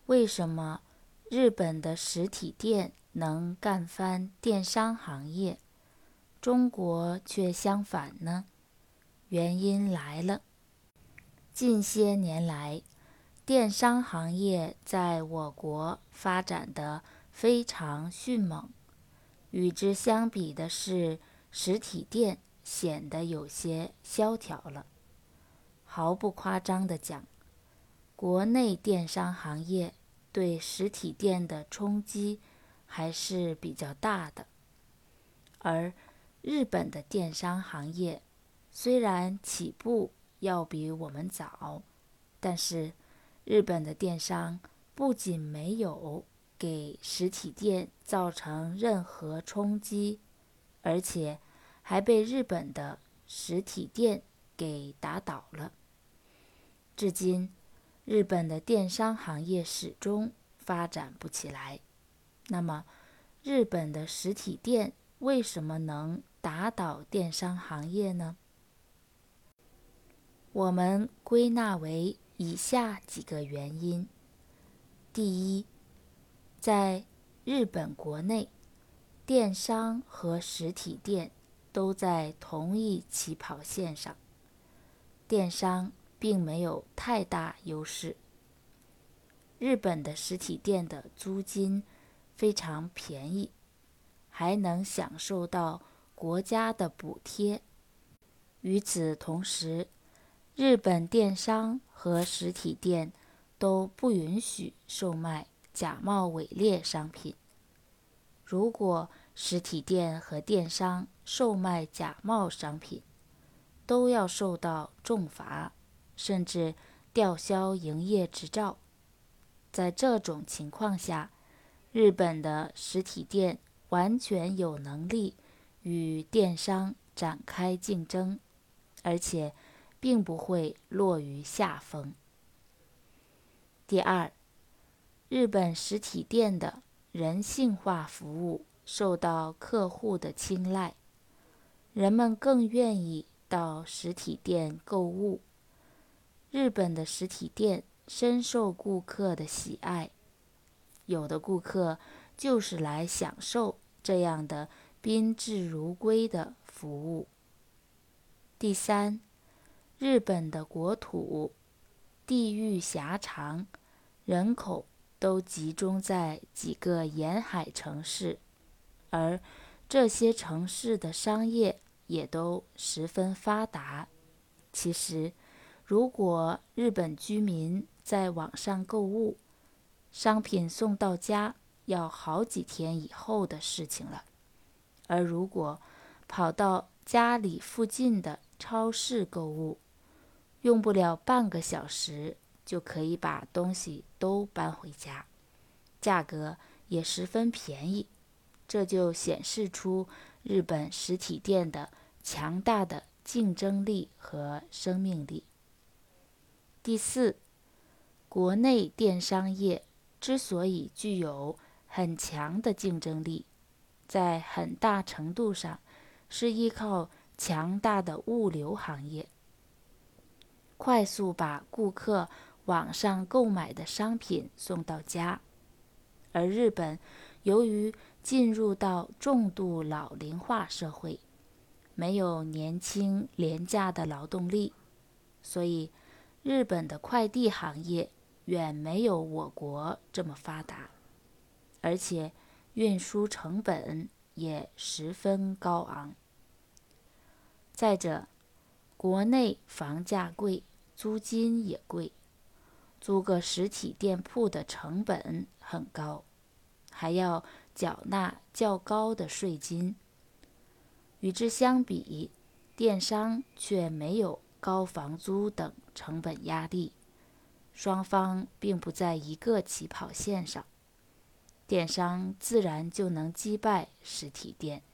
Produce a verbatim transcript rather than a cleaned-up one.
为什么日本的实体店能干翻电商行业，中国却相反呢？原因来了。近些年来，电商行业在我国发展得非常迅猛，与之相比的是，实体店显得有些萧条了。毫不夸张地讲，国内电商行业对实体店的冲击还是比较大的。而日本的电商行业虽然起步要比我们早，但是日本的电商不仅没有给实体店造成任何冲击，而且还被日本的实体店给打倒了。至今，日本的电商行业始终发展不起来。那么，日本的实体店为什么能打倒电商行业呢？我们归纳为以下几个原因。第一，在日本国内，电商和实体店都在同一起跑线上，电商并没有太大优势。日本的实体店的租金非常便宜，还能享受到国家的补贴。与此同时，日本电商和实体店都不允许售卖假冒伪劣商品。如果实体店和电商售卖假冒商品，都要受到重罚，甚至吊销营业执照。在这种情况下，日本的实体店完全有能力与电商展开竞争，而且并不会落于下风。第二，日本实体店的人性化服务受到客户的青睐，人们更愿意到实体店购物。日本的实体店深受顾客的喜爱，有的顾客就是来享受这样的宾至如归的服务。第三，日本的国土地域狭长，人口都集中在几个沿海城市，而这些城市的商业也都十分发达。其实，如果日本居民在网上购物，商品送到家要好几天以后的事情了，而如果跑到家里附近的超市购物，用不了半个小时就可以把东西都搬回家，价格也十分便宜。这就显示出日本实体店的强大的竞争力和生命力。第四，国内电商业之所以具有很强的竞争力，在很大程度上是依靠强大的物流行业，快速把顾客网上购买的商品送到家。而日本由于进入到重度老龄化社会，没有年轻廉价的劳动力，所以日本的快递行业远没有我国这么发达，而且运输成本也十分高昂。再者，国内房价贵，租金也贵，租个实体店铺的成本很高，还要缴纳较高的税金。与之相比，电商却没有高房租等成本压力，双方并不在一个起跑线上，电商自然就能击败实体店。